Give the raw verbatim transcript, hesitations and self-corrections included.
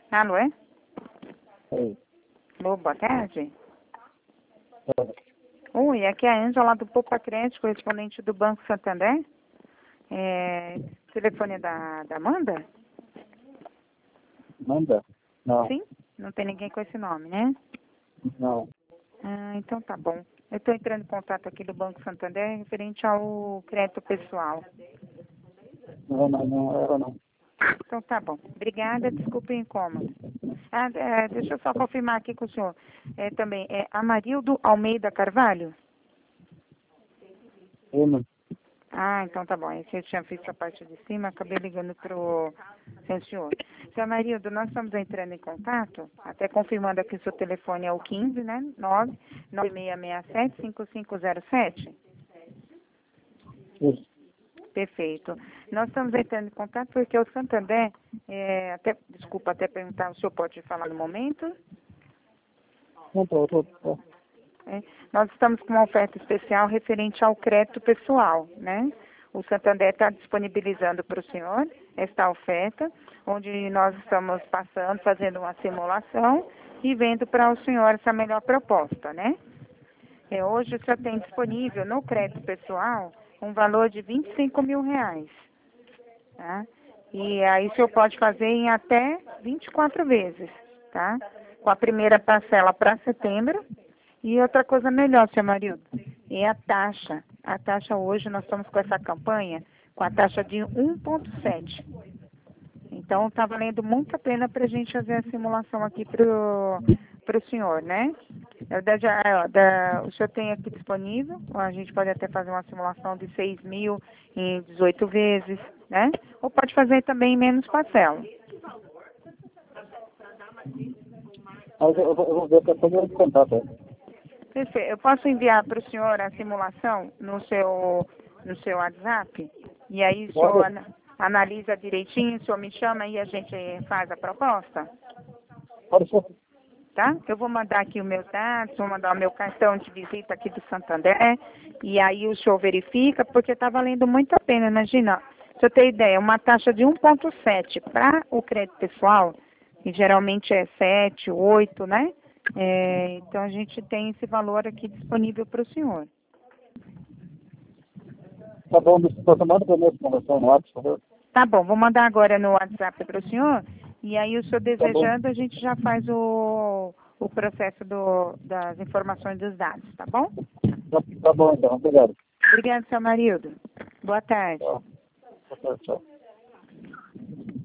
Alô, é? Oi. Alô, boa tarde. Oi, aqui é a Ângela do Poupa Crédito, correspondente do Banco Santander. É, telefone da, da Amanda? Manda? Não. Sim? Não tem ninguém com esse nome, né? Não. Ah, então tá bom. Eu estou entrando em contato aqui do Banco Santander referente ao crédito pessoal. Não, não, não, ela não. Então tá bom. Obrigada, desculpe o incômodo. Ah, é, deixa eu só confirmar aqui com o senhor. É, também, é Amarildo Almeida Carvalho? Eu não. Ah, então tá bom. Esse eu tinha visto a parte de cima, acabei ligando pro seu senhor. Seu Amarildo, nós estamos entrando em contato, até confirmando aqui o seu telefone é o quinze, né? nove nove seis seis sete cinco cinco zero sete. Isso. Perfeito. Nós estamos entrando em contato porque o Santander, é, até, desculpa até perguntar, o senhor pode falar no momento? Não, tô, tô, tô. É, nós estamos com uma oferta especial referente ao crédito pessoal, né? O Santander está disponibilizando para o senhor esta oferta, onde nós estamos passando, fazendo uma simulação e vendo para o senhor essa melhor proposta, né? É, hoje o senhor tem disponível no crédito pessoal um valor de vinte e cinco mil reais, tá? E aí o senhor pode fazer em até vinte e quatro vezes, tá? Com a primeira parcela para setembro. E outra coisa melhor, seu Marildo, é a taxa. A taxa hoje, nós estamos com essa campanha com a taxa de um vírgula sete. Então, está valendo muito a pena para a gente fazer a simulação aqui para o senhor, né? Na verdade, a- da- o senhor tem aqui disponível, a gente pode até fazer uma simulação de seis mil em dezoito vezes, né? Ou pode fazer também em menos parcela. Mas eu, eu vou eu vou ver que eu tô de contato. é. Perfeito. Eu posso enviar para o senhor a simulação no seu, no seu WhatsApp? E aí o senhor Pode? ana- analisa direitinho, o senhor me chama e a gente faz a proposta? Pode ser. Tá? Eu vou mandar aqui o meu dados, vou mandar o meu cartão de visita aqui do Santander, e aí o senhor verifica, porque está valendo muito a pena, imagina. Se eu ter ideia, uma taxa de um vírgula sete para o crédito pessoal, que geralmente é sete, oito, né? É, então a gente tem esse valor aqui disponível para o senhor. Tá bom, você manda pra mim essa conversão no WhatsApp, por favor. Tá bom, vou mandar agora no WhatsApp para o senhor, e aí o senhor Tá bom. desejando, a gente já faz o, o processo do, das informações dos dados, tá bom? Tá, tá bom, então. Obrigado. Obrigada, seu Marildo. Boa tarde. Tchau. Tchau, tchau.